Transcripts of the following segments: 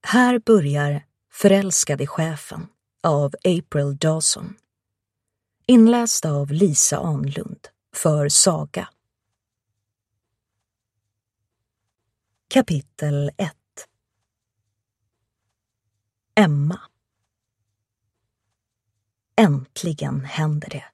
Här börjar Förälskad i chefen av April Dawson. Inläst av Lisa Anlund för Saga. Kapitel 1. Emma. Äntligen händer det.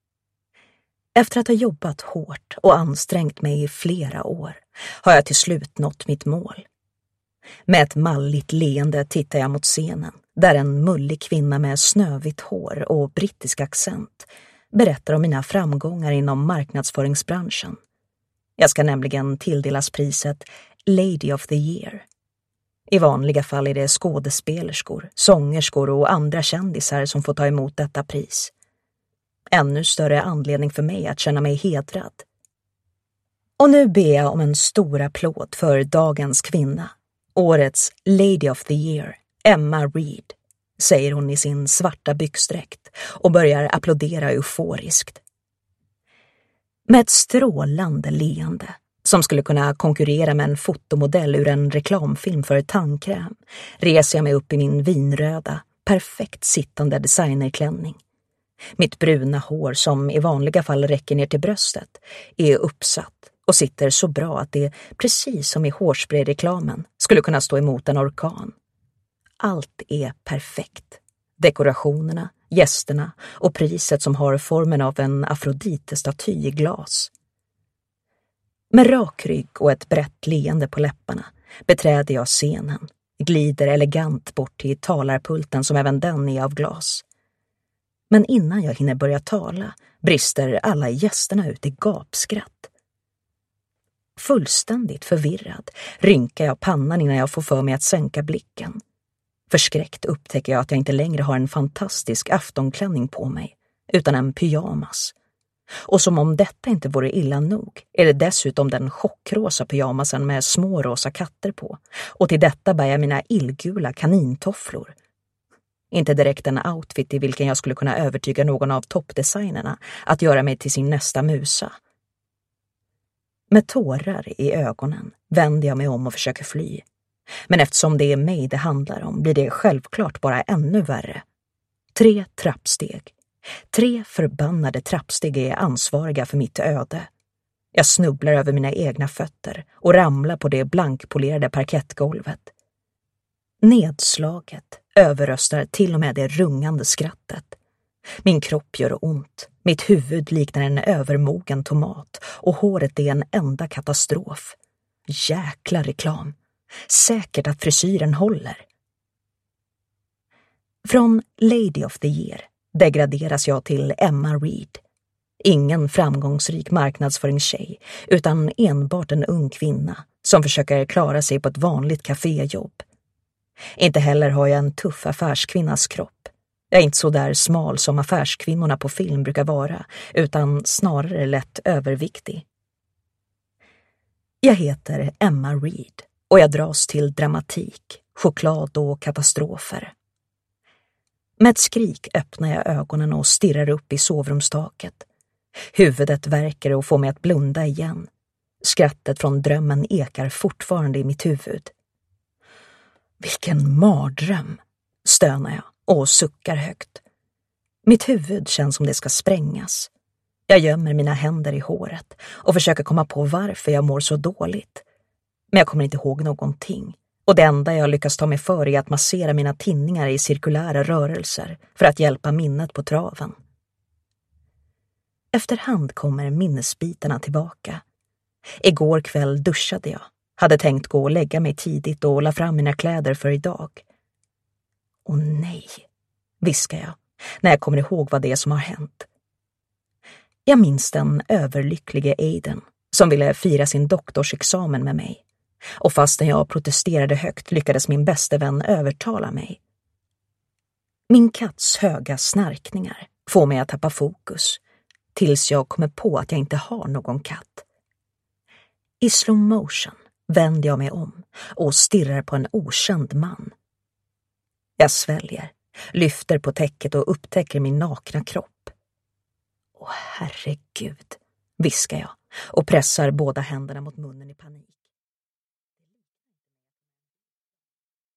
Efter att ha jobbat hårt och ansträngt mig i flera år har jag till slut nått mitt mål. Med ett malligt leende tittar jag mot scenen där en mullig kvinna med snövitt hår och brittisk accent berättar om mina framgångar inom marknadsföringsbranschen. Jag ska nämligen tilldelas priset Lady of the Year. I vanliga fall är det skådespelerskor, sångerskor och andra kändisar som får ta emot detta pris. Ännu större anledning för mig att känna mig hedrad. Och nu ber jag om en stor applåd för dagens kvinna. Årets Lady of the Year, Emma Reed, säger hon i sin svarta byxdräkt och börjar applådera euforiskt. Med ett strålande leende, som skulle kunna konkurrera med en fotomodell ur en reklamfilm för tandkräm, reser jag mig upp i min vinröda, perfekt sittande designerklänning. Mitt bruna hår, som i vanliga fall räcker ner till bröstet, är uppsatt och sitter så bra att det, precis som i hårsprayreklamen, skulle kunna stå emot en orkan. Allt är perfekt. Dekorationerna, gästerna och priset som har formen av en Afrodite-staty i glas. Med rak rygg och ett brett leende på läpparna beträder jag scenen, glider elegant bort till talarpulten som även den är av glas. Men innan jag hinner börja tala brister alla gästerna ut i gapskratt. Fullständigt förvirrad rynkar jag pannan innan jag får för mig att sänka blicken. Förskräckt upptäcker jag att jag inte längre har en fantastisk aftonklänning på mig, utan en pyjamas. Och som om detta inte vore illa nog är det dessutom den chockrosa pyjamasen med små rosa katter på. Och till detta bär jag mina illgula kanintofflor. Inte direkt en outfit i vilken jag skulle kunna övertyga någon av toppdesignerna att göra mig till sin nästa musa. Med tårar i ögonen vänder jag mig om och försöker fly. Men eftersom det är mig det handlar om blir det självklart bara ännu värre. 3 trappsteg. 3 förbannade trappsteg är ansvariga för mitt öde. Jag snubblar över mina egna fötter och ramlar på det blankpolerade parkettgolvet. Nedslaget överröstar till och med det rungande skrattet. Min kropp gör ont, mitt huvud liknar en övermogen tomat och håret är en enda katastrof. Jäkla reklam. Säkert att frisyren håller. Från Lady of the Year degraderas jag till Emma Reed. Ingen framgångsrik marknadsföringstjej utan enbart en ung kvinna som försöker klara sig på ett vanligt kaféjobb. Inte heller har jag en tuff affärskvinnas kropp. Jag är inte så där smal som affärskvinnorna på film brukar vara, utan snarare lätt överviktig. Jag heter Emma Reed och jag dras till dramatik, choklad och katastrofer. Med ett skrik öppnar jag ögonen och stirrar upp i sovrumstaket. Huvudet värker och får mig att blunda igen. Skrattet från drömmen ekar fortfarande i mitt huvud. Vilken mardröm, stönar jag och suckar högt. Mitt huvud känns som det ska sprängas. Jag gömmer mina händer i håret och försöker komma på varför jag mår så dåligt. Men jag kommer inte ihåg någonting. Och det enda jag lyckas ta mig för är att massera mina tinningar i cirkulära rörelser för att hjälpa minnet på traven. Efterhand kommer minnesbitarna tillbaka. Igår kväll duschade jag. Hade tänkt gå och lägga mig tidigt och la fram mina kläder för idag. Åh nej, viskar jag när jag kommer ihåg vad det är som har hänt. Jag minns den överlycklige Aiden som ville fira sin doktorsexamen med mig. Och fastän jag protesterade högt lyckades min bäste vän övertala mig. Min katts höga snarkningar får mig att tappa fokus tills jag kommer på att jag inte har någon katt. I slow motion vänder jag mig om och stirrar på en okänd man. Jag sväljer, lyfter på täcket och upptäcker min nakna kropp. Åh herregud, viskar jag och pressar båda händerna mot munnen i panik.